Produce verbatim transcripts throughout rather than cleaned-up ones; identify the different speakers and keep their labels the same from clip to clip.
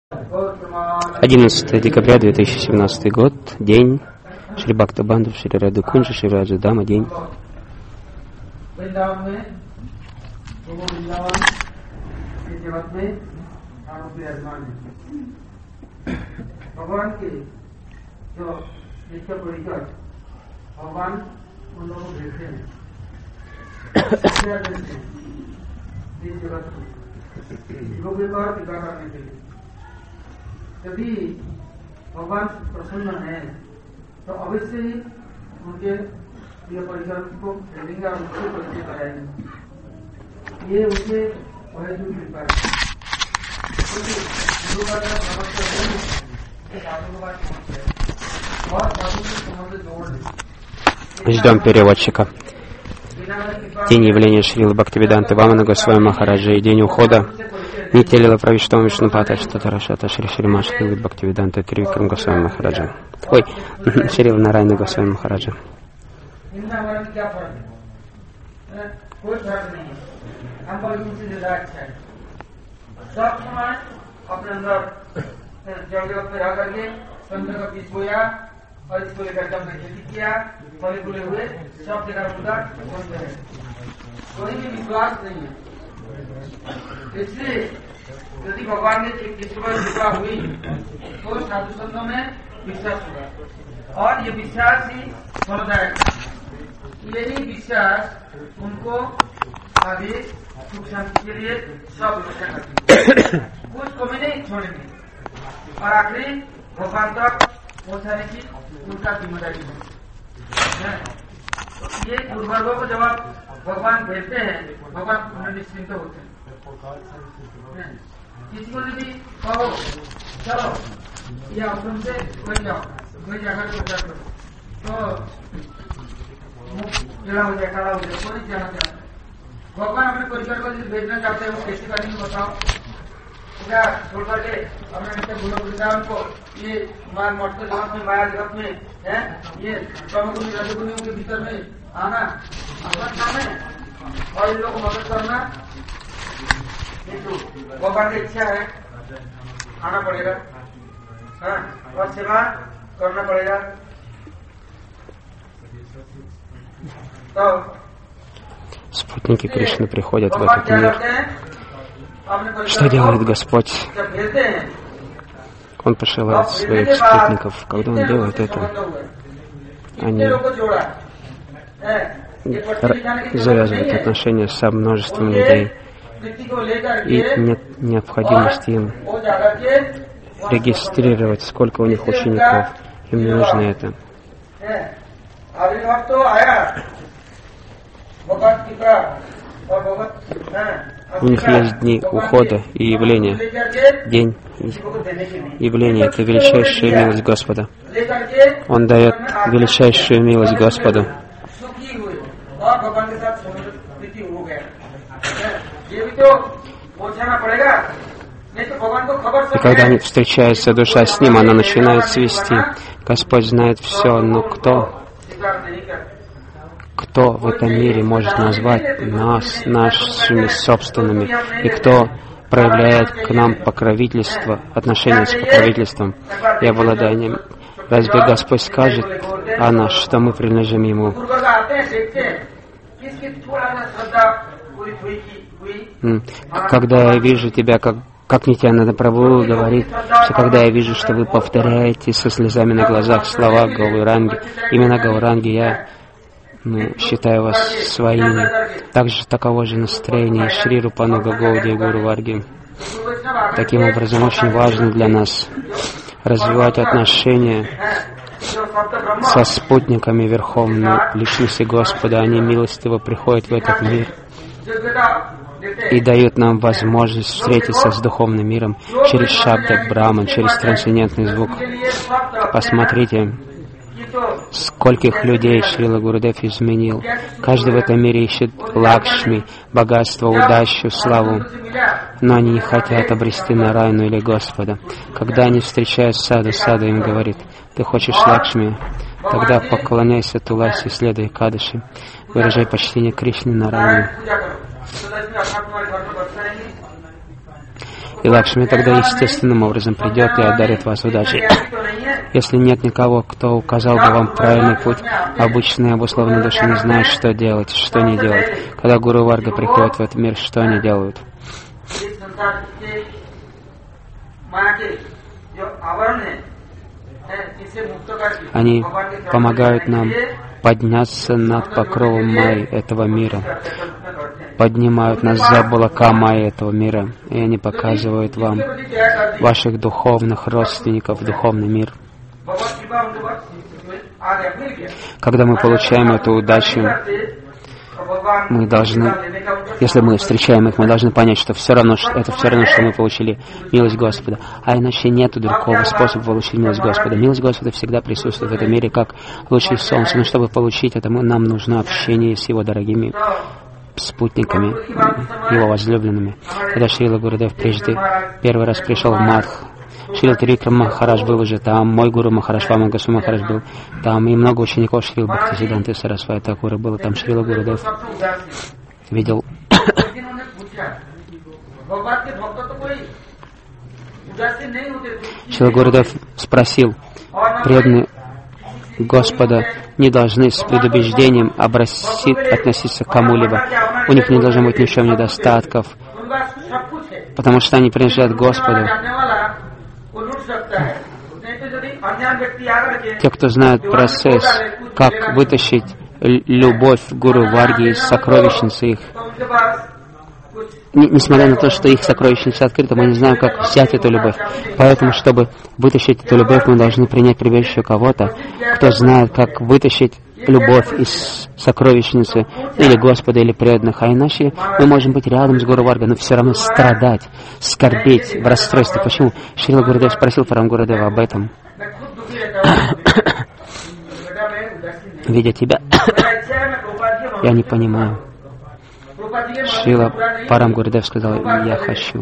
Speaker 1: одиннадцатое декабря две тысячи семнадцатый год, день Шри Бхактабандху, Шри Радха Кунджа, Шри Раджа Дама, день.
Speaker 2: यदि भगवान प्रसन्न है तो अवश्य ही उनके प्रिय परिजन को भेजेंगे और उनसे परिचय कराएंगे। ये उनके वैधु कृपा है। गुरु का समस्या नहीं है, साधु का समस्या है और साधु के संबंध जोड़ दे।
Speaker 1: Ждем переводчика. День явления Шрилы Бхактивиданты Вамана Госвами Махараджа и день ухода Нитья Лила Правиштама Вишнупата Штатарашата Шри Шрима Шрилы Бхактивиданты Тривикрам Госвами Махараджа. Ой, Шрила Нарайна Госвами Махараджа.
Speaker 2: और इसको लेकर जब मैं खेती किया फले फूले हुए सब जगह मुद्दा बंद है, कोई भी विश्वास नहीं है। इसलिए यदि भगवान ने किसी पर कृपा हुई तो साधु संतों में विश्वास होगा और ये विश्वास ही फलदायक। यही विश्वास उनको आगे सुख शांति के लिए सब रक्षा करती है, कुछ को भी नहीं छोड़ेंगे और आखिरी भगवान तक पहुंचाने की उनका जिम्मेदारी है। तो ये दुर्भाग्यों को जब आप भगवान भेजते हैं, भगवान उन्हें निश्चिंत होते हैं। किसी को यदि कहो चलो ये आश्रम से कोई जाओ, कोई जाकर को करो तो टेढ़ा हो जाए, खड़ा हो जाए, कोई जाना चाहता। भगवान अपने परिवार को यदि भेजना चाहते हैं वो कैसे करेंगे बताओ? क्या छोड़ करके अपने मित्र गुरु वृंदावन को ये मठ के जगत में, माया जगत में है, ये प्रमुख रजगुनियों के भीतर में आना अपना काम है और इन लोगों को मदद करना भगवान की इच्छा है, आना पड़ेगा हाँ, और सेवा करना पड़ेगा। तो
Speaker 1: Спутники Кришны приходят в этот мир. Что делает Господь? Он посылает своих спутников. Когда Он делает это, они завязывают отношения со множеством людей. И нет необходимости им регистрировать, сколько у них учеников. Им не нужно это. У них есть дни ухода и явления. День явления — это величайшая милость Господа. Он дает величайшую милость Господу. И когда они встречаются, душа с Ним, она начинает свести. Господь знает все, но кто? Кто в этом мире может назвать нас нашими собственными, и кто проявляет к нам покровительство, отношения с покровительством и обладанием? Разве Господь скажет о нас, что мы принадлежим Ему? Когда я вижу тебя, как Как Нитьянанда Прабху говорит, что когда я вижу, что вы повторяете со слезами на глазах слова Гауранги, именно Гауранги, я ну, считаю вас своими. Также таково же настроение Шри Рупануга Гауди и Гуру Варги. Таким образом, очень важно для нас развивать отношения со спутниками Верховной Личности Господа. Они милостиво приходят в этот мир и дают нам возможность встретиться с духовным миром через Шабда Брахман, через трансцендентный звук. Посмотрите, скольких людей Шрила Гурудев изменил. Каждый в этом мире ищет Лакшми, богатство, удачу, славу, но они не хотят обрести Нарайну или Господа. Когда они встречают Саду, Саду им говорит: ты хочешь Лакшми? Тогда поклоняйся Туласи, следуй Кадыши, выражай почтение Кришне Нарайне. и Лакшми тогда естественным образом придет и одарит вас удачей. Если нет никого, кто указал бы вам правильный путь, обычные обусловленные души не знают, что делать, что не делать. Когда Гуру Варга приходит в этот мир, что они делают? Они помогают нам подняться над покровом Майи этого мира, поднимают нас за облака Майи этого мира, и они показывают вам ваших духовных родственников в духовный мир. Когда мы получаем эту удачу, мы должны, если мы встречаем их, мы должны понять, что все равно, что это все равно, что мы получили милость Господа. А иначе нет другого способа получить милость Господа. Милость Господа всегда присутствует в этом мире, как лучи солнца. Но чтобы получить это, нам нужно общение с Его дорогими спутниками, Его возлюбленными. Когда Шрила Гурудев прежде первый раз пришел в Мадх, Шрила Трикрам Махарадж был уже там, мой гуру Махарадж, Вама Госвами Махарадж был там, и много учеников Шрила Бхактисиддханты Сарасвати Такура было там. Шрила Гурудев видел Шрила Гурудев спросил: преданные Господа не должны с предубеждением образи, относиться к кому-либо. У них не должно быть ни в чем недостатков, потому что они принадлежат Господу. Те, кто знает процесс, как вытащить любовь Гуру Варги из сокровищницы их, несмотря на то, что их сокровищница открыта, мы не знаем, как взять эту любовь. Поэтому, чтобы вытащить эту любовь, мы должны принять прибежище кого-то, кто знает, как вытащить любовь из сокровищницы или Господа, или преданных. А иначе мы можем быть рядом с Гуру Варгой, но все равно страдать, скорбеть в расстройстве. Почему? Шрила Гурудев спросил Парам Гурудева об этом. Видя тебя, я не понимаю. Шрила Парам Гурудев сказал: я хочу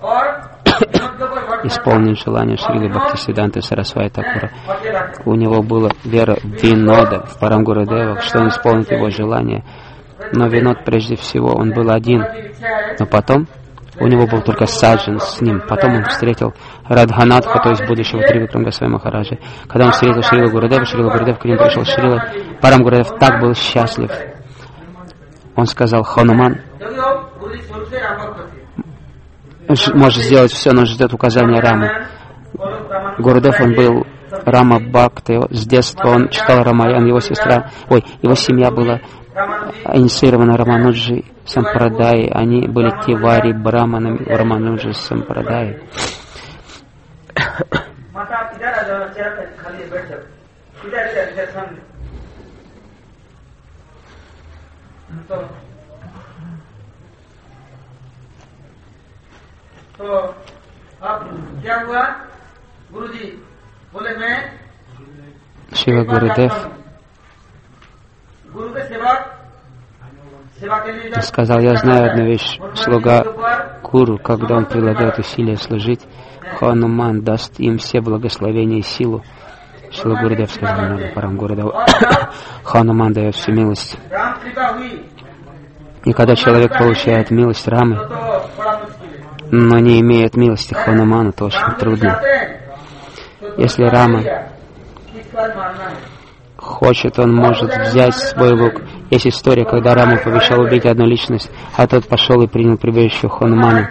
Speaker 1: исполнить желание Шрилы Бхактисиддханты Сарасвати Такура. У него была вера Винода в Парам Гурудева, что он исполнит его желание. Но Винод прежде всего, он был один. Но потом у него был только Саджан с ним. Потом он встретил Радханатха, то есть будущего Тривикрам Госвами Махараджа. Когда он встретил Шрилу Гурудева, Шрила Гурудев к ним пришел. Шрила Парам Гурудев так был счастлив. Он сказал: Хануман может сделать все, но ждет указания Рамы. Гурудев, он был Рама Бхакта, с детства он читал Рамаян, его сестра, ой, его семья была инициирована Рамануджи Сампрадай, они были тивари браманами в Рамануджи Сампрадай.
Speaker 2: तो अब क्या हुआ? गुरुजी बोले मैं
Speaker 1: Шрила Гурудев
Speaker 2: गुरु के सेवक सेवा के लिए
Speaker 1: сказал: я знаю одну вещь, слуга Гуру, когда он прилагает усилия служить, Хануман даст им все благословения и силу. Шрила Гурудев сказал Парам Гурудеву: Хануман дает всю милость. И когда человек получает милость Рамы, но не имеет милости Ханумана, то очень трудно. Если Рама хочет, он может взять свой лук. Есть история, когда Рама пообещал убить одну личность, а тот пошел и принял прибежище Ханумана.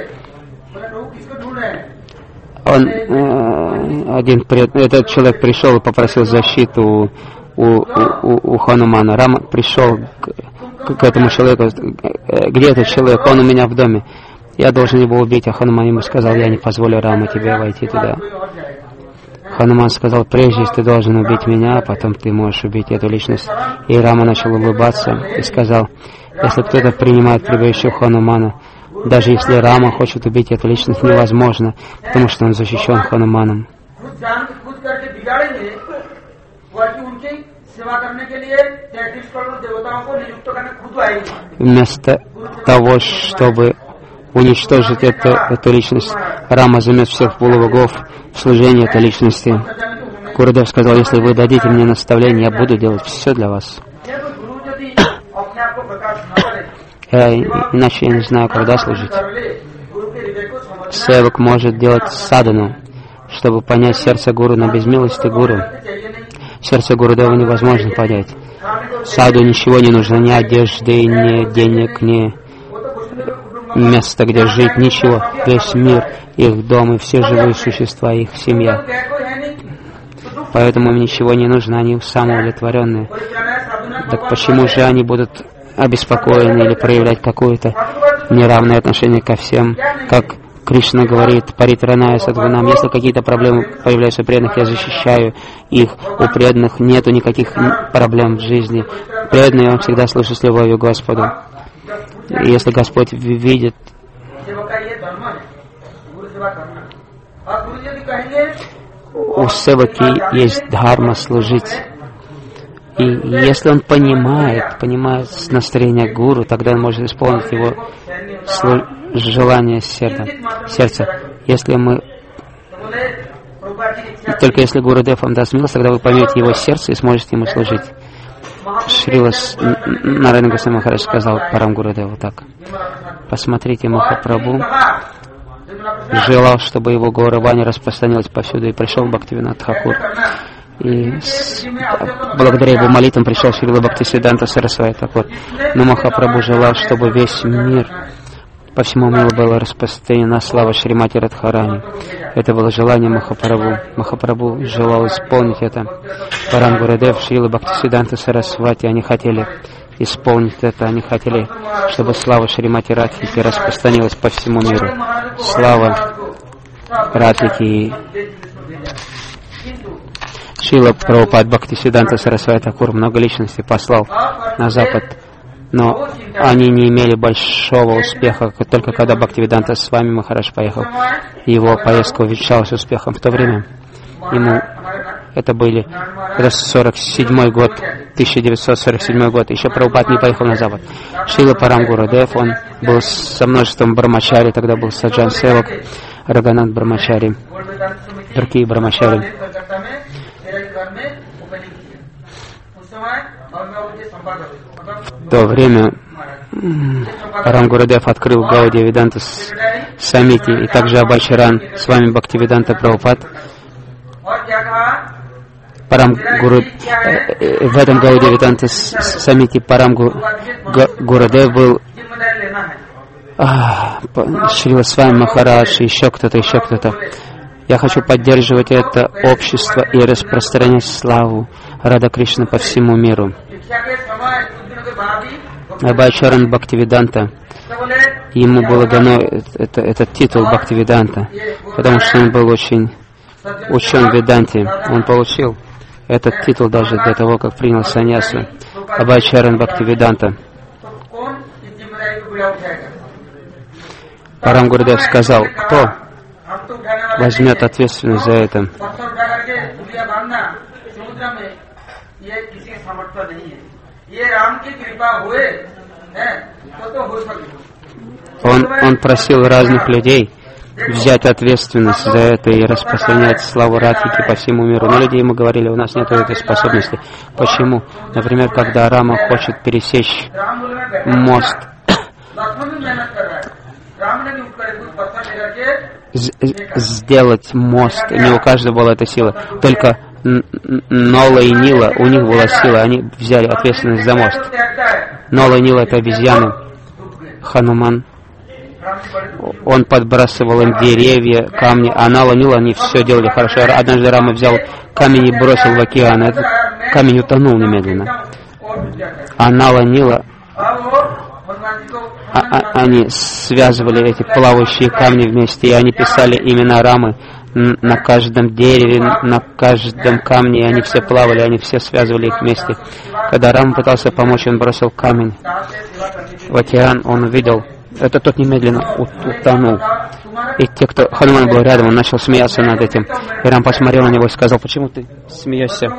Speaker 1: Он, э, один, этот человек пришел и попросил защиту у, у, у, у Ханумана. Рама пришел к, к этому человеку: где этот человек? Он у меня в доме. Я должен его убить, а Хануман ему сказал: я не позволю Раме тебе войти туда. Хануман сказал: прежде ты должен убить меня, а потом ты можешь убить эту личность. И Рама начал улыбаться и сказал: если кто-то принимает прибежище Ханумана, даже если Рама хочет убить эту личность, невозможно, потому что он защищен Хануманом. Вместо того, чтобы уничтожить эту, эту личность, Рама займет всех полубогов в служении этой личности. Гурудев сказал: если вы дадите мне наставление, я буду делать все для вас. Я, иначе я не знаю, когда служить. севак может делать садану, чтобы понять сердце гуру, но без милости гуру сердце Гурудева невозможно понять. Саду ничего не нужно, ни одежды, ни денег, ни места, где жить, ничего. Весь мир, их дом и все живые существа, их семья. Поэтому им ничего не нужно, они самоудовлетворенные. Так почему же они будут обеспокоены или проявлять какое-то неравное отношение ко всем, как Кришна говорит, паритраная садхунам, если какие-то проблемы появляются у преданных, я защищаю их. У преданных нету никаких проблем в жизни. Преданный, он всегда служит с любовью Господу. И если Господь видит, у севаки есть дхарма служить. И если он понимает, понимает настроение гуру, тогда он может исполнить его слу- желание сердца. сердца. Если мы... Только если Гурудев вам даст милость, тогда вы поймете его сердце и сможете ему служить. Шрила Нарайана Госвами Махарадж сказал Парам Гурудеву так. Посмотрите, Махапрабху желал, чтобы его Гауравани распространилось повсюду, и пришел Бхактивинод Тхакур. И с, благодаря его молитвам пришел Шрила Бхактисиданта Сарасвати Тхакур. Но Махапрабху желал, чтобы весь мир, по всему миру была распространена слава Шримати Радхарани. Это было желание Махапрабху. Махапрабху желал исполнить это. Парам Гурудев, Шрила Бхактисиданта Сарасвати, они хотели исполнить это. Они хотели, чтобы слава Шримати Радхики распространилась по всему миру. Слава Радхики. Шрила Прабхупад Бхактисиданта Сарасвати Тхакур много личностей послал на Запад, но они не имели большого успеха, только когда Бхактивиданта с вами Махарадж поехал. Его поездка увенчалась успехом. В то время ему это были это сорок седьмой год, тысяча девятьсот сорок седьмой год. Еще Прабхупад не поехал на Запад. Шрила Парам Гурудев, он был со множеством брамачари, тогда был Саджан Севак, Рагунат Брамачари, другие брамачари. В то время Парам Гурудев открыл Гаудия Веданта Самити, и также Абачаран с вами Бхактивиданта Прабхупад. Парам Гуру... В этом Гаудия Веданта Самити Парам Гурудев был Шрила Свами Махарадж, еще кто-то, еще кто-то. Я хочу поддерживать это общество и распространять славу Рада Кришны по всему миру. Абачаран Бхактивиданта, ему было дано это, этот титул Бхактивиданта, потому что он был очень учен в Веданте. Он получил этот титул даже до того, как принял саньясу. Абачаран Бхактивиданта. Парам Гурудев сказал, кто возьмет ответственность за это? Он, он просил разных людей взять ответственность за это и распространять славу Радхики по всему миру. Но люди ему говорили, у нас нет этой способности. Почему? Например, когда Рама хочет пересечь мост, сделать мост, не у каждого была эта сила, только Нола и Нила, у них была сила, они взяли ответственность за мост. Нола и Нила — это обезьяны. Хануман, он подбрасывал им деревья, камни, а Нола и Нила, они все делали хорошо. Однажды Рама взял камень и бросил в океан, этот камень утонул немедленно. А Нола и Нила, а, а, они связывали эти плавающие камни вместе, и они писали имена Рамы на каждом дереве, на каждом камне, и они все плавали, они все связывали их вместе. Когда Рама пытался помочь, он бросил камень в океан, он увидел, это тот немедленно утонул. И те, кто Хануман был рядом, он начал смеяться над этим. И Рам посмотрел на него и сказал, почему ты смеешься?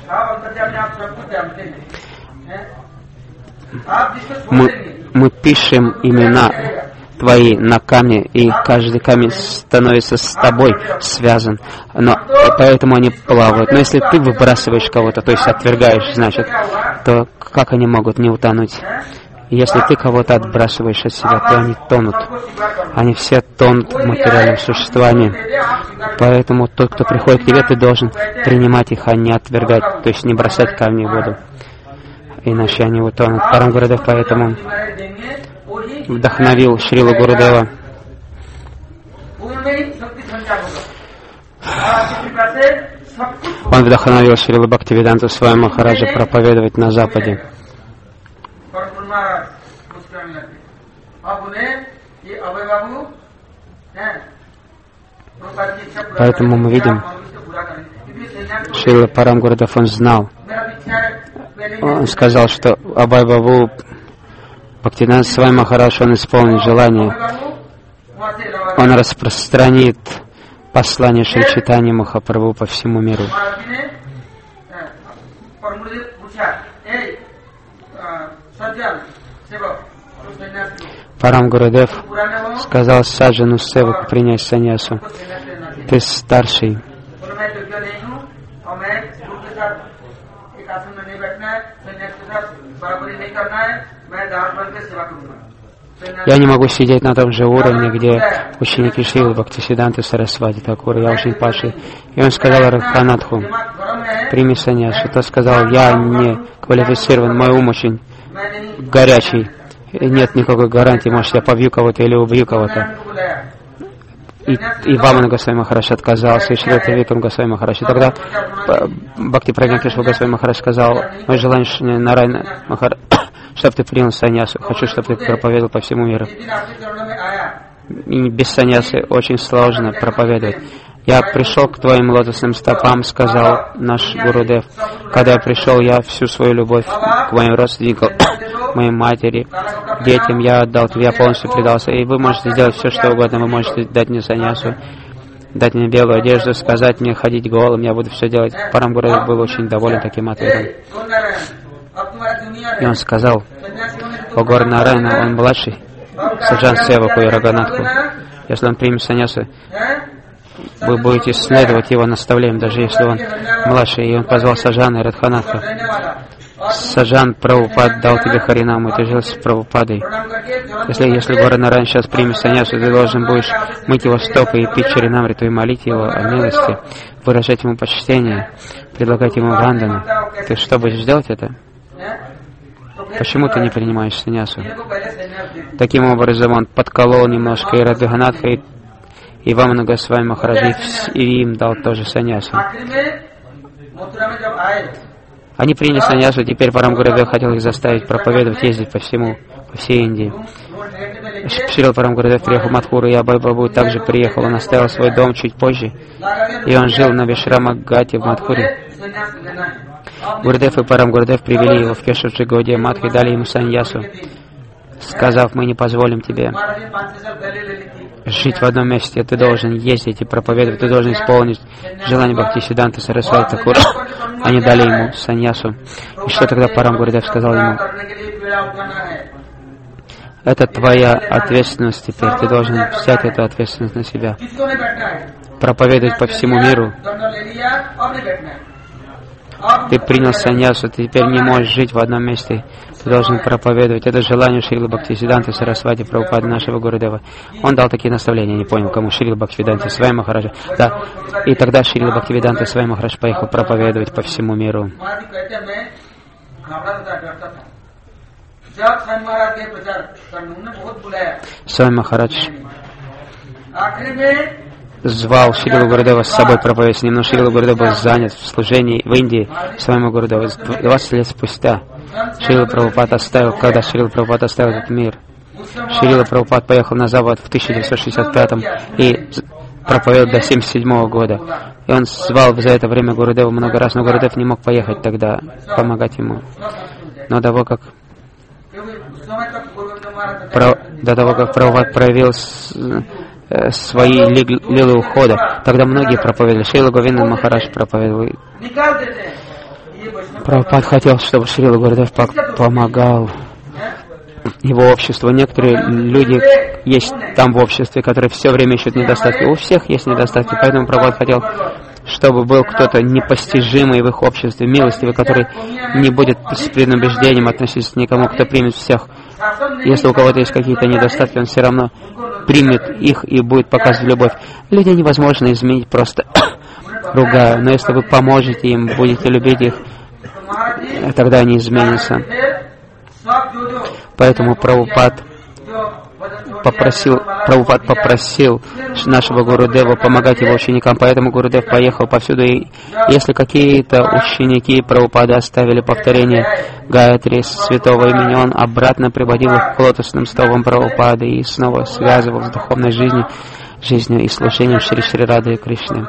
Speaker 1: Мы, мы пишем имена твои на камне, и каждый камень становится с тобой связан. Но поэтому они плавают. Но если ты выбрасываешь кого-то, то есть отвергаешь, значит, то как они могут не утонуть? Если ты кого-то отбрасываешь от себя, то они тонут. Они все тонут в материальном существовании. Поэтому тот, кто приходит к тебе, ты должен принимать их, а не отвергать, то есть не бросать камни в воду. Иначе они утонут. Парам Гурудев поэтому вдохновил Шрилу Гурудева. Он вдохновил Шрилу Бхактивиданту Свами Махараджа проповедовать на Западе. Поэтому мы видим, Шрила Парам Гурудев, он знал. Он сказал, что Абай Бабу Бхактивиданта Свами Махарадж, он исполнит желание. Он распространит послание Шри Чайтанья Махапрабху по всему миру. Парам Гурудев сказал Саджану Севаку принять саньясу. Ты старший. Я не могу сидеть на том же уровне, где ученики Шрилы Бхактисиддханты Сарасвати Такура. Я очень падший. И он сказал Радханатху: прими саньясу. Тот сказал: я не квалифицирован, мой ум очень горячий. Нет никакой гарантии, может, я побью кого-то или убью кого-то. И, и Вамана Госвами Махарадж отказался, и Шрила Викрама Госвами Махарадж. И тогда Бхакти Прагья Кешава Госвами Махарадж сказал: мое желание Нарайна Махарадж, чтобы ты принял саньясу. Хочу, чтобы ты проповедовал по всему миру. И без саньясы очень сложно проповедовать. Я пришел к твоим лотосным стопам, сказал наш Гурудев. Когда я пришел, я всю свою любовь к моим родственникам, моей матери, детям, я отдал тебе, я полностью предался. И вы можете сделать все, что угодно. Вы можете дать мне саньясу, дать мне белую одежду, сказать мне ходить голым, я буду все делать. Парам Гурудев был очень доволен таким ответом. И он сказал: о Гор Нарайна, он младший, Саджан Севаку и Раганатху. Если он примет саньясу, вы будете следовать его наставлениям, даже если он младший. И он позвал Саджана и Радханатха. Саджан Прабхупад дал тебе Харинаму, и ты жил с Прабхупадой. Если, если Гора Нарайна сейчас примет саньясу, ты должен будешь мыть его стопы и пить Чаринамриту, и молить его о милости, выражать ему почтение, предлагать ему вандану. Ты что, будешь делать это? Почему ты не принимаешь саньясу? Таким образом, он подколол немножко и Радханатха, и, и Вамана Госвами Махараджа, и им дал тоже саньясу. Они приняли саньясу, теперь Парам Гурудев хотел их заставить проповедовать, ездить по всему, по всей Индии. Шрила Парам Гурудев приехал в Мадхуру, и Абай Бабу также приехал. Он оставил свой дом чуть позже, и он жил на Вишрама-Гате в Мадхуре. Гурудев и Парам Гурудев привели его в Кешавджи Гаудия Матх и дали ему саньясу, сказав: мы не позволим тебе жить в одном месте, ты должен ездить и проповедовать, ты должен исполнить желание Бхактисиддханты Сарасвати Такура. Они дали ему саньясу. И что тогда Парам Гурудев сказал ему? Это твоя ответственность теперь, ты должен взять эту ответственность на себя. Проповедовать по всему миру. Ты принял саньясу, ты теперь не можешь жить в одном месте. Ты должен проповедовать. Это желание Шрилы Бхактисиддханты Сарасвати Прабхупады, нашего Гурудева. Он дал такие наставления, не понял, кому. Шрила Бхактивиданта Свами Махараджа. Да. И тогда Шрила Бхактивиданта Свами Махарадж поехал проповедовать по всему миру. Свами Махарадж звал Шрилу Гурудева с собой проповедовать, но Шрила Гурудев был занят в служении в Индии своему Гурудеву. двадцать лет спустя Шрила Прабхупад оставил, когда Шрила Прабхупад оставил этот мир, Шрила Прабхупад поехал на Запад в тысяча девятьсот шестьдесят пятом и проповедовал до семьдесят седьмого года. И он звал за это время Гурудева много раз, но Гурудев не мог поехать тогда, помогать ему. Но до того, как про, до того, как Прабхупад проявил свои лилы ухода, тогда многие проповедовали. Шрила Говинда Махарадж проповедовал. Прабхупад хотел, чтобы Шрила Гурудев помогал его обществу. Некоторые люди есть там в обществе, которые все время ищут недостатки. У всех есть недостатки, поэтому Прабхупад хотел, чтобы был кто-то непостижимый в их обществе, милостивый, который не будет с предубеждением относиться к никому, кто примет всех Если у кого-то есть какие-то недостатки, он все равно примет их и будет показывать любовь. Людей невозможно изменить просто ругая, но если вы поможете им, будете любить их, тогда они изменятся. Поэтому Прабхупад попросил, Прабхупад попросил нашего Гурудева помогать его ученикам, поэтому Гурудев поехал повсюду, и если какие-то ученики Прабхупада оставили повторение Гайатри святого имени, он обратно приводил их к лотосным стопам Прабхупады и снова связывал с духовной жизнью, жизнью и служением Шри Шри Рады и Кришны.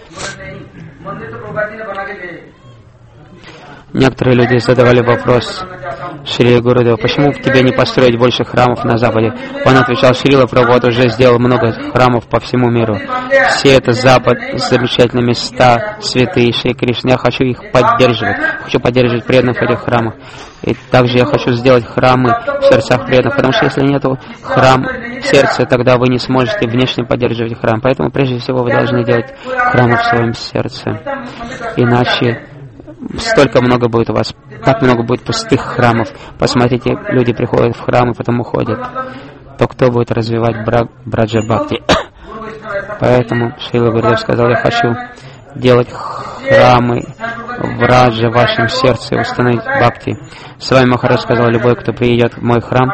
Speaker 1: Некоторые люди задавали вопрос Шри Гурудеву, почему в тебе не построить больше храмов на Западе? Он отвечал, Шрила Прабхупад уже сделал много храмов по всему миру. Все это Запад, замечательные места, святые Шри Кришны. Я хочу их поддерживать. Хочу поддерживать преданных в этих храмах. И также я хочу сделать храмы в сердцах преданных, потому что если нет храм в сердце, тогда вы не сможете внешне поддерживать храм. Поэтому прежде всего вы должны делать храмы в своем сердце. Иначе столько много будет у вас, так много будет пустых храмов. Посмотрите, люди приходят в храм и потом уходят. То кто будет развивать бра- Браджа Бхакти? Поэтому Шрила Гурудев сказал, я хочу делать храмы в Раджа в вашем сердце и установить Бхакти. С вами Махарадж сказал, любой, кто приедет в мой храм,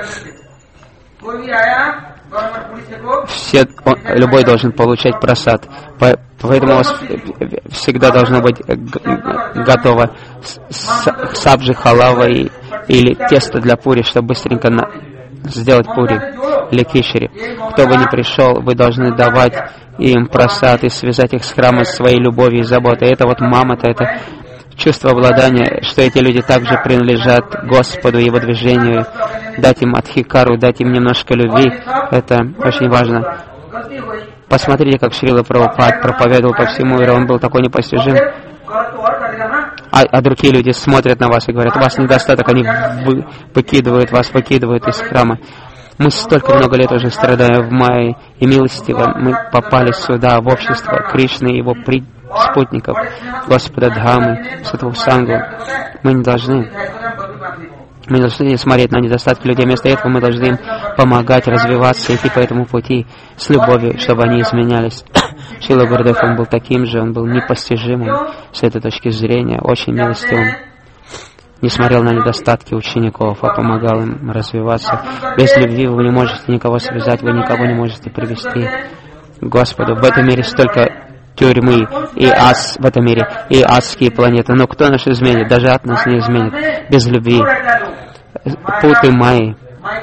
Speaker 1: все, он, любой должен получать прасад. По, поэтому у вас всегда должно быть готово сабджи, халава и, или тесто для пури, чтобы быстренько на, сделать пури или кишери. Кто бы ни пришел, вы должны давать им прасад и связать их с храмом своей любовью и заботой. Это вот мама-то, это чувство обладания, что эти люди также принадлежат Господу, Его движению, дать им адхикару, дать им немножко любви, это очень важно. Посмотрите, как Шрила Прабхупад проповедовал по всему миру, он был такой непостижим. А, а другие люди смотрят на вас и говорят, у вас недостаток, они вы, выкидывают вас, выкидывают из храма. Мы столько много лет уже страдаем в Майе, и милостиво мы попали сюда, в общество Кришны и Его при... спутников, Господа Дхамы, Святого Сангу. Мы не должны, мы не должны смотреть на недостатки людей. Вместо этого мы должны им помогать развиваться, идти по этому пути с любовью, чтобы они изменялись. Шрила Гурудев, он был таким же, он был непостижимым с этой точки зрения, очень милостивым. Не смотрел на недостатки учеников, а помогал им развиваться. Без любви вы не можете никого связать, вы никого не можете привести к Господу. В этом мире столько тюрьмы и ас в этом мире, и адские планеты. Но кто нас изменит? Даже ад нас не изменит. Без любви. Путы Майи.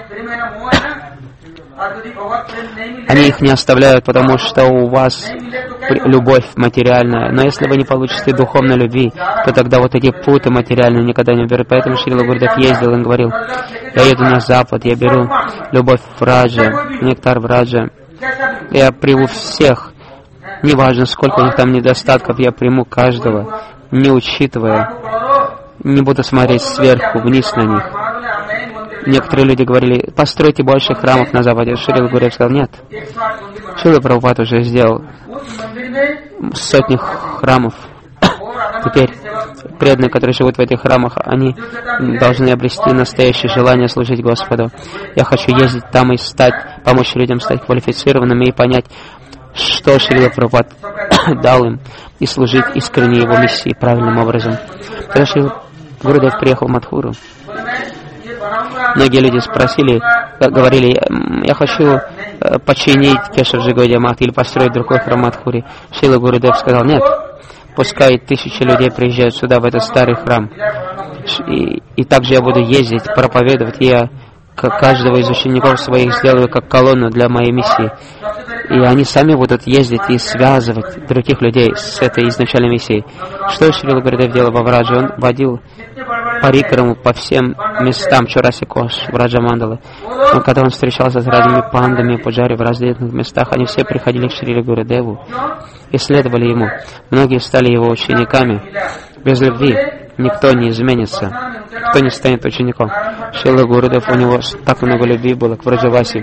Speaker 1: Они их не оставляют, потому что у вас любовь материальная. Но если вы не получите духовной любви, то тогда вот эти путы материальные никогда не уберут. Поэтому Шрила Гурудев ездил и говорил, я еду на запад, я беру любовь в Раджа, нектар в Раджа. Я приму всех. Неважно, сколько у них там недостатков, я приму каждого, не учитывая, не буду смотреть сверху вниз на них. Некоторые люди говорили, постройте больше храмов на Западе. Шрила Гурудев сказал, нет. Шрила Прабхупад уже сделал сотни храмов. Теперь преданные, которые живут в этих храмах, они должны обрести настоящее желание служить Господу. Я хочу ездить там и стать, помочь людям стать квалифицированными и понять, что Шрила Прабхупад дал им, и служить искренне Его миссии правильным образом. Когда Шрила Гурудев приехал в Мадхуру, многие люди спросили, говорили, я хочу починить Кешавджи Гаудия Мат или построить другой храм Мадхури. Шрила Гурудев сказал, нет, пускай тысячи людей приезжают сюда, в этот старый храм. И, и также я буду ездить, проповедовать, я каждого из учеников своих сделаю как колонну для моей миссии. И они сами будут ездить и связывать других людей с этой изначальной миссией. Что Шрила Гурудев делал во Врадже? Он водил парикраму по всем местам Чураси Кош, Враджа Мандалы. Но когда он встречался с разными пандами, пуджари в разных местах, они все приходили к Шриле Гурудеву и следовали ему. Многие стали его учениками. Без любви никто не изменится, кто не станет учеником. Шрила Гурудев, у него так много любви было к Враджаваси.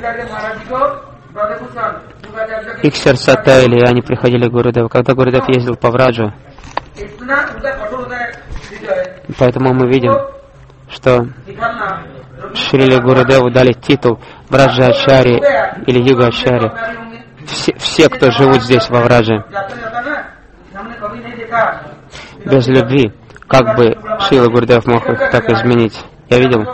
Speaker 1: Их сердца таяли, и они приходили к Гурудеву. Когда Гурудев ездил по Враджу, поэтому мы видим, что Шриле Гурудеву дали титул Браджачари или Югачари. Все, все, кто живут здесь во Врадже, без любви, как бы Шрила Гурудев мог их так изменить? Я видел,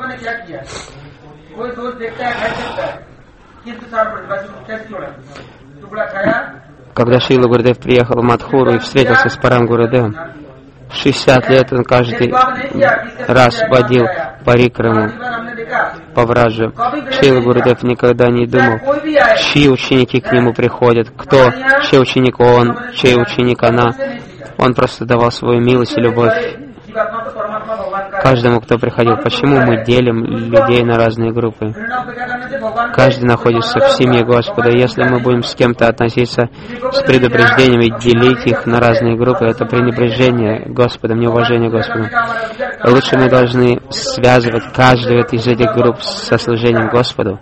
Speaker 1: когда Шрила Гурудев приехал в Мадхуру и встретился с Парам Гурудевом, шестьдесят лет он каждый раз водил парикраму по Враджу. Шрила Гурудев никогда не думал, чьи ученики к нему приходят, кто, чей ученик он, чей ученик она. Он просто давал свою милость и любовь каждому, кто приходил. Почему мы делим людей на разные группы? Каждый находится в семье Господа. Если мы будем с кем-то относиться с предупреждением и делить их на разные группы, это пренебрежение Господом, неуважение Господу. Лучше мы должны связывать каждую из этих групп со служением Господу.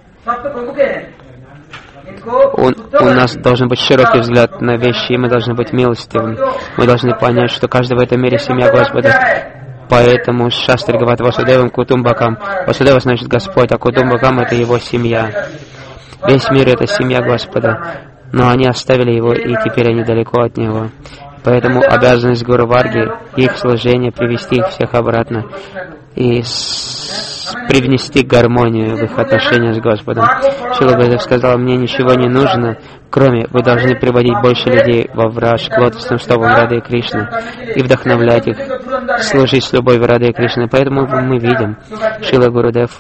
Speaker 1: У, у нас должен быть широкий взгляд на вещи, и мы должны быть милостивыми. Мы должны понять, что каждый в этом мире семья Господа. Поэтому Шастри говорит Васудевам Кутумбакам. Васудева значит Господь, а Кутумбакам — это его семья. Весь мир — это семья Господа. Но они оставили его, и теперь они далеко от него. Поэтому обязанность Гуру Варги, их служение, привести их всех обратно и привнести гармонию в их отношения с Господом. Шрила Гурудев сказал, мне ничего не нужно, кроме вы должны приводить больше людей во Врадж к лотосным стопам Рады и Кришны и вдохновлять их служить с любовью Рады и Кришны. Поэтому мы видим, Шрила Гурудев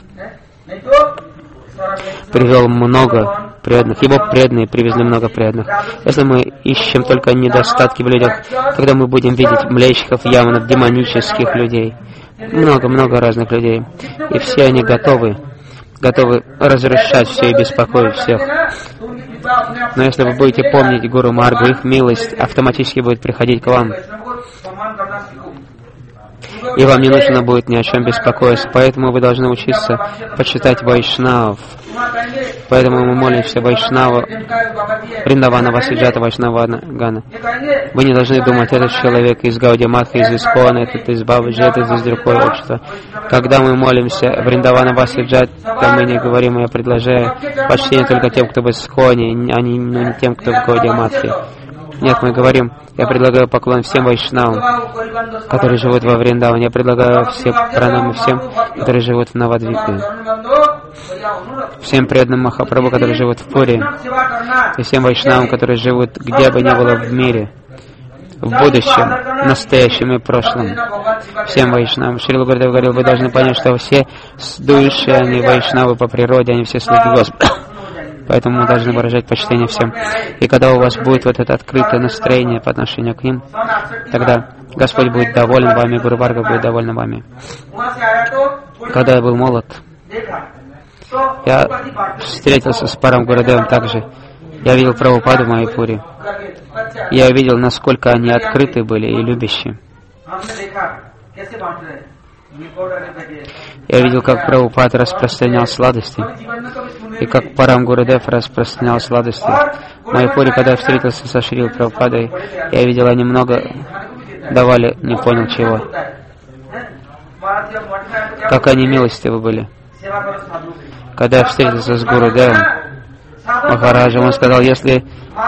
Speaker 1: привел много преданных, его преданные привезли много преданных. Если мы ищем только недостатки в людях, когда мы будем видеть млечников, яманов, демонических людей, много-много разных людей, и все они готовы, готовы разрушать все и беспокоить всех. Но если вы будете помнить Гуру Маргу, их милость автоматически будет приходить к вам, и вам не нужно будет ни о чем беспокоиться. Поэтому вы должны учиться почитать Вайшнав. Поэтому мы молимся Вайшнава, Вриндавана Васиджата Вайшнава Гана. Вы не должны думать, этот человек из Гаудия Матха, из Искона, этот из Бабаджи, этот из другого общества. Когда мы молимся Вриндавана Васиджата, мы не говорим, я предложаю почтение только тем, кто в Исконе, а не, не тем, кто в Гаудия Матхе. Нет, мы говорим, я предлагаю поклон всем вайшнавам, которые живут во Вриндаване. Я предлагаю все пранамы всем, которые живут в Навадвипе. Всем преданным Махапрабху, которые живут в Пури. И всем вайшнавам, которые живут где бы ни было в мире. В будущем, настоящем и прошлом. Всем вайшнавам. Шрила Гурудев говорил, вы должны понять, что все души, они вайшнавы по природе, они все слуги Господа. Поэтому мы должны выражать почтение всем. И когда у вас будет вот это открытое настроение по отношению к ним, тогда Господь будет доволен вами, Гуру Варга будет доволен вами. Когда я был молод, я встретился с Парам Гурудевом также. Я видел Прабхупаду в Майяпуре. Я видел, насколько они открыты были и любящие. Я видел, как Прабхупад распространял сладости, и как Парам Гурудев распространял сладости. В Майяпуре, когда я встретился со Шрилой Прабхупадой, я видел, они много давали, не понял чего. Как они милостивы были. Когда я встретился с Гурудевом Махараджем, он сказал, если,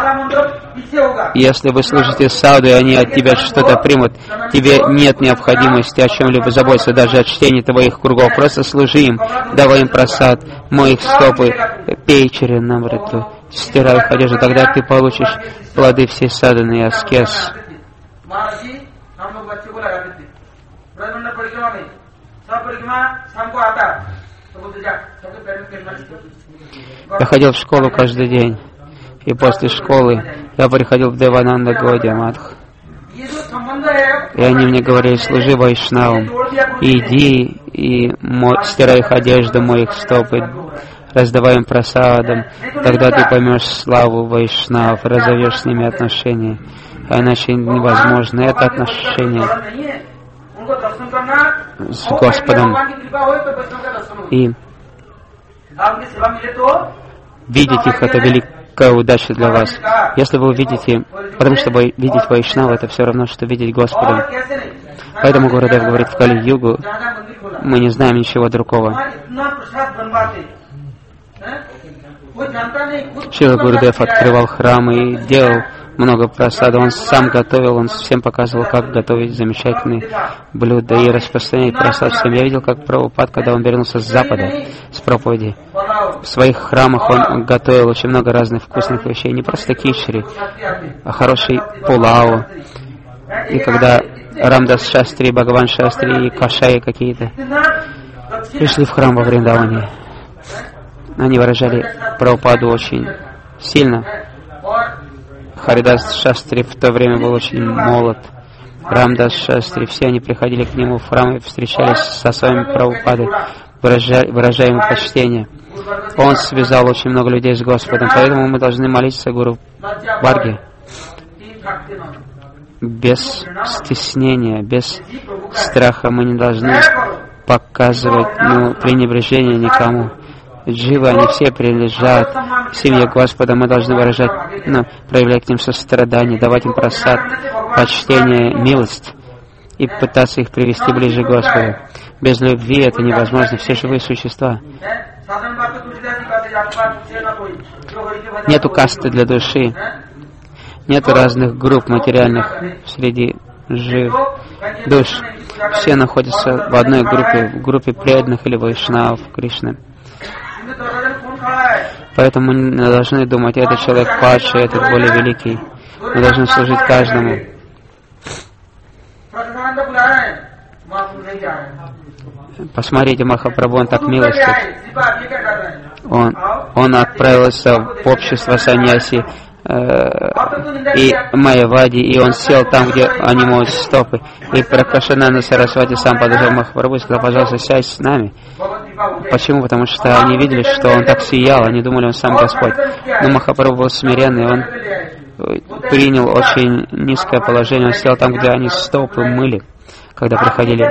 Speaker 1: если вы служите саду, и они от тебя что-то примут, тебе нет необходимости о чем-либо заботиться, даже о чтении твоих кругов. Просто служи им, давай им просад, мой их стопы, пей чаринамриту, стирай их одежду, тогда ты получишь плоды всей садханы и аскез. Я ходил в школу каждый день, и после школы я приходил в Девананда Гаудия Матх. И они мне говорили, служи вайшнавам, иди и мо- стирай их одежду, мой их стопы, раздавай им просадом, тогда ты поймешь славу вайшнавов, разовьешь с ними отношения. А иначе невозможно это отношение с Господом. И видеть их — это великая удача для вас. Если вы увидите, потому что видеть вайшнава — это все равно, что видеть Господа. Поэтому Гурудев говорит, в Кали-югу мы не знаем ничего другого. Шрила Гурудев открывал храмы и делал много просада. Он сам готовил, он всем показывал, как готовить замечательные блюда и распространять просад всем. Я видел, как Прабхупад, когда он вернулся с Запада, с проповеди, в своих храмах он готовил очень много разных вкусных вещей. Не просто кичери, а хороший пулау. И когда Рамдас Шастри, Бхагаван Шастри и Кашаи какие-то пришли в храм во Вриндаване, они выражали Прабхупаду очень сильно. Харидас Шастри в то время был очень молод. Рамдас Шастри, все они приходили к нему в храм и встречались со своими Прабхупадой, выражая, выражая ему почтение. Он связал очень много людей с Господом, поэтому мы должны молиться Гуру Варге без стеснения, без страха. Мы не должны показывать ну, пренебрежение никому. Дживы, они все принадлежат семье Господа. Мы должны выражать, ну, проявлять к ним сострадание, давать им просад, почтение, милость и пытаться их привести ближе к Господу. Без любви это невозможно. Все живые существа. Нету касты для души. Нету разных групп материальных среди жив душ. Все находятся в одной группе, в группе преданных или вайшнавов Кришны. Поэтому мы не должны думать, этот человек падший, этот более великий. Мы должны служить каждому. Посмотрите, Махапрабху, он так милостив. Он, он отправился в общество саньяси э, и Майявади, и он сел там, где они моют стопы. И Пракашананда Сарасвати сам подошел к Махапрабху и сказал, пожалуйста, сядь с нами. Почему? Потому что они видели, что он так сиял, они думали, он сам Господь. Но Махапрабху был смиренный, он принял очень низкое положение, он сел там, где они стопы мыли, когда приходили.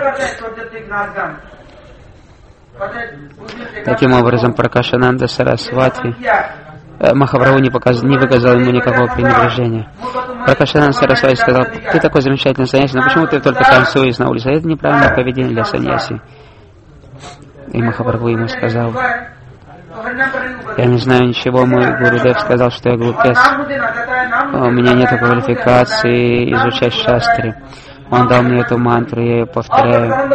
Speaker 1: Таким образом, Пракашананда Сарасвати, Махапрабху не, показ, не выказал ему никакого пренебрежения. Пракашананда Сарасвати сказал, ты такой замечательный саньяси, но почему ты только танцуешь на улице? Это неправильное поведение для саньяси. И Махапрабху ему сказал, я не знаю ничего, мой Гурудев сказал, что я глупец. У меня нет квалификации изучать шастри. Он дал мне эту мантру, я ее повторяю.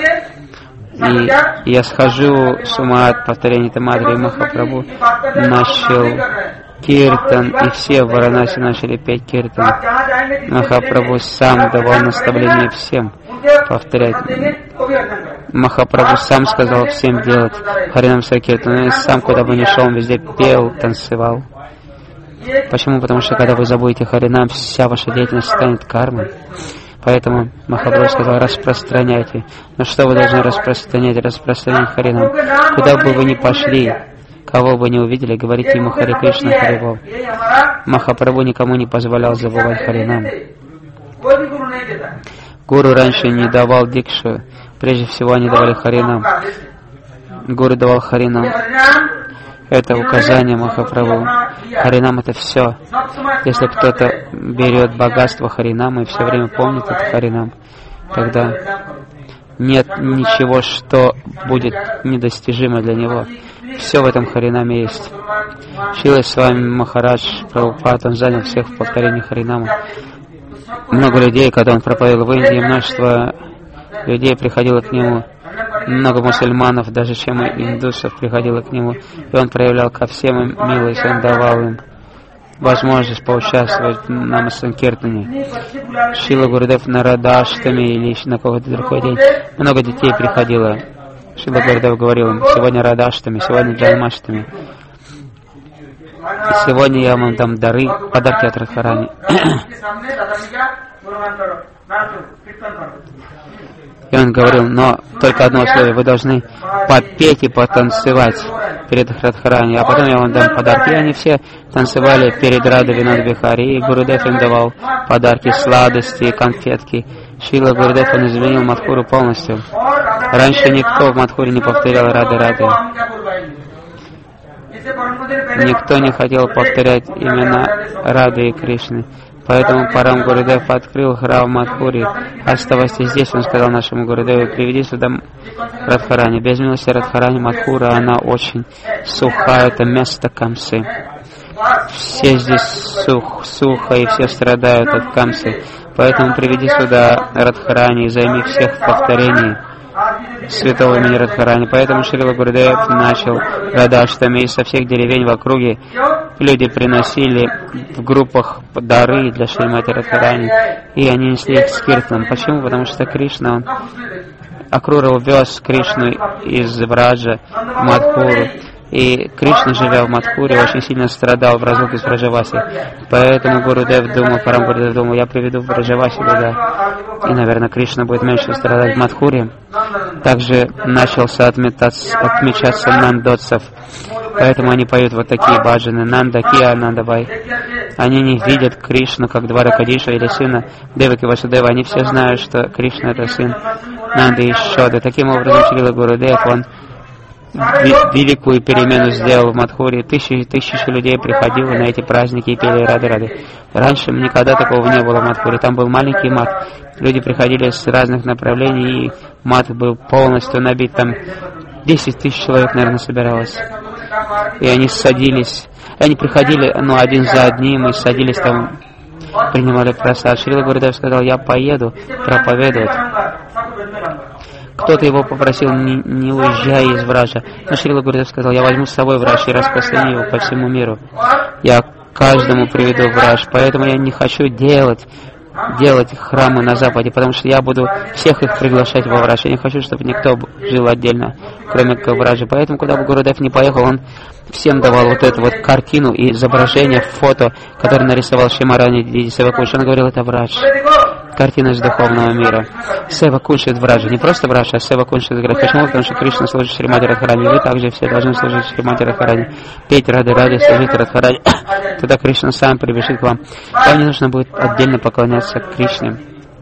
Speaker 1: И я схожу с ума от повторения этой мантры. И Махапрабху начал киртан, и все в Варанаси начали петь киртан. Махапрабху сам давал наставление всем повторять. Махапрабху сам сказал всем делать Харинам Сакиртан. И сам, куда бы ни шел, он везде пел, танцевал. Почему? Потому что когда вы забудете Харинам, вся ваша деятельность станет кармой. Поэтому Махапрабху сказал, распространяйте. Но что вы должны распространять? Распространять Харинам. Куда бы вы ни пошли, кого бы ни увидели, говорите ему Харе Кришна, Харе Бог. Махапрабху никому не позволял забывать Харинам. Гуру раньше не давал дикшу. Прежде всего они давали Харинам. Гуру давал Харинам. Это указание Махапрабху. Харинам — это все. Если кто-то берет богатство Харинама и все время помнит этот Харинам, тогда нет ничего, что будет недостижимо для него. Все в этом Харинаме есть. Шрила Свами Махарадж Прабхупад, он занял всех в повторении Харинама. Много людей, когда он проповедовал в Индии, множество людей приходило к нему. Много мусульманов, даже чем индусов, приходило к нему. И он проявлял ко всем им милость, он давал им возможность поучаствовать в Намасанкиртане. Шрила Гурудев на Радаштами или на какой-то другой день. Много детей приходило. Шрила Гурудев говорил им, сегодня Радаштами, сегодня Джанмаштами. Сегодня я вам дам дары, подарки от Радхарани. И он говорил, но только одно условие, вы должны попеть и потанцевать перед Радхарани, а потом я вам дам подарки. И они все танцевали перед Радой Винод Бихари, и Гурудев им давал подарки, сладости, конфетки. Шрила Гурудев, он изменил Мадхуру полностью. Раньше никто в Мадхуре не повторял Рады Рады. Никто не хотел повторять имена Рады и Кришны. Поэтому Парам Гурудев открыл храм Мадхури. Оставайся здесь, он сказал нашему Гурудеву, приведи сюда Радхарани. Без милости Радхарани Мадхура, она очень сухая, это место Камсы. Все здесь сух, сухо, и все страдают от Камсы. Поэтому приведи сюда Радхарани и займи всех в повторении святого имени Радхарани. Поэтому Шрила Гурудев начал Радхаштами, и со всех деревень в округе люди приносили в группах дары для Шримати Радхарани, и они несли их с киртаном. Почему? Потому что Кришна, он Акрура увез Кришну из Враджа в Мадхуру. И Кришна, живя в Мадхуре, очень сильно страдал в разлуке с Враджаваси. Поэтому Гурудев думал, Парам Гурудев думал, я приведу Враджаваси туда. И, наверное, Кришна будет меньше страдать в Мадхуре. Также начался отметаться, отмечаться нандотсов. Поэтому они поют вот такие баджаны. Нанда Кия Нандабай. Они не видят Кришну как Дваракадиша или сына Деваки Васудева. Они все знают, что Кришна — это сын Нанды и Шоды. Таким образом, Шрила Гурудев, он великую перемену сделал в Мадхуре. Тысячи тысячи людей приходило на эти праздники и пели рады-рады. Раньше никогда такого не было в Мадхуре. Там был маленький мат. Люди приходили с разных направлений, и мат был полностью набит. Там десять тысяч человек, наверное, собиралось. И они садились. Они приходили, ну, один за одним, и садились там, принимали просад. Шрила Гурудев сказал, я поеду проповедовать. Кто-то его попросил, не, не уезжай из Враджа. Но Шрила Гурудев сказал, я возьму с собой Врадж и распространю его по всему миру. Я каждому приведу Врадж, поэтому я не хочу делать, делать храмы на Западе, потому что я буду всех их приглашать во Врадж. Я не хочу, чтобы никто жил отдельно, кроме Враджа. Поэтому, куда бы Гурудев не поехал, он всем давал вот эту вот картину и изображение, фото, которое нарисовал Шримарани Диди Севакунш. Он говорил, это Врадж. Картина из духовного мира. Сева Куншит Враджа. Не просто Враджа, а Сева Куншит Враджа. Почему? Потому что Кришна служит Шримати Радхарани. Вы также все должны служить Шримати Радхарани. Петь рады ради, служить Радхарани. Тогда Кришна сам прибежит к вам. Вам не нужно будет отдельно поклоняться Кришне.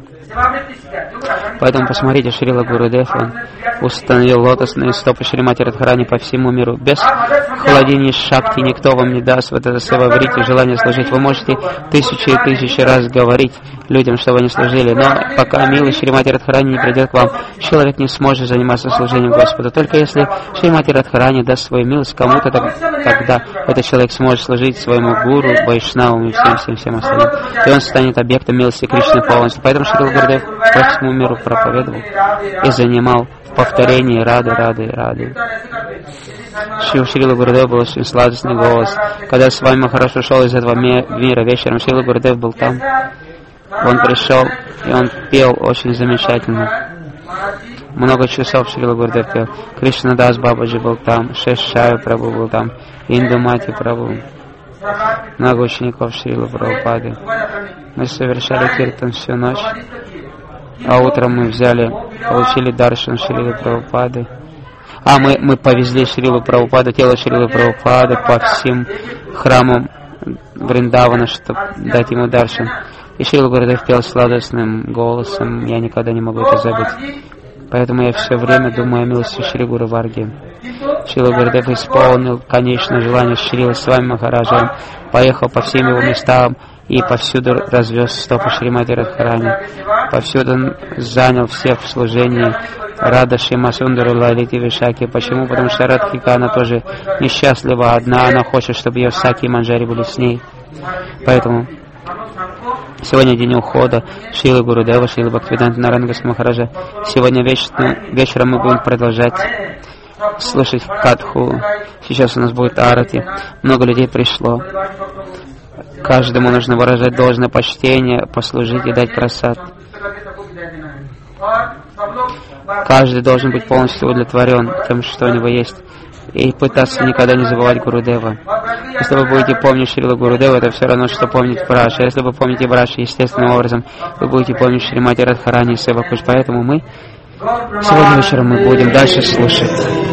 Speaker 1: Поэтому посмотрите, Шрила Гурудев, он установил лотосные стопы Шримати Радхарани по всему миру. Без холодения шакти никто вам не даст вот это севаврити, желание служить. Вы можете тысячи и тысячи раз говорить людям, что вы не служили, но пока милый Шримати Радхарани не придет к вам, человек не сможет заниматься служением Господу. Только если Шримати Радхарани даст свою милость кому-то, тогда этот человек сможет служить своему гуру, Вайшнавам и всем-всем-всем остальным. И он станет объектом милости Кришны полностью. Поэтому Шрила Гурудев по всему миру проповедовал и занимал в повторении рады, рады, рады. У Шрила Гурудева был очень сладостный голос. Когда с вами хорошо шел из этого мира вечером, Шрила Гурудев был там. Он пришел, и он пел очень замечательно. Много часов Шрила Гурудев пел. Кришна Дас Бабаджи был там, Шешшая Прабhu был там, Индумати Прабhu. Много учеников Шрила Прабхупады. Мы совершали киртан всю ночь, а утром мы взяли, получили даршан Шрилы Прабхупады. А мы, мы повезли Шрилу Прабхупаду, тело Шрилы Прабхупады по всем храмам Вриндавана, чтобы дать ему даршан. И Шрила Гурудев пел сладостным голосом, я никогда не могу это забыть. Поэтому я все время думаю о милости Шри Гуру Варги. Шрила Гурудев исполнил конечное желание Шрила с вами Махараджа. Поехал по всем его местам и повсюду развез стопы Шримати Радхарани. Повсюду занял всех в служении Рада Шима Сундару Лалити Вишаки. Почему? Потому что Радхика, она тоже несчастлива одна, она хочет, чтобы ее Саки и Манджари были с ней. Поэтому сегодня день ухода Шрилы Гурудева, Шрилы Бхактивиданта Нарайана Махараджа. Сегодня вечером, вечером мы будем продолжать слушать Катху. Сейчас у нас будет арати. Много людей пришло. Каждому нужно выражать должное почтение, послужить и дать прасад. Каждый должен быть полностью удовлетворен тем, что у него есть. И пытаться никогда не забывать Гурудева. Если вы будете помнить Шрила Гурудева, это все равно, что помнить Враджа. Если вы помните Враджа естественным образом, вы будете помнить Шримати Радхарани и Севакунш. Поэтому мы сегодня вечером мы будем дальше слушать.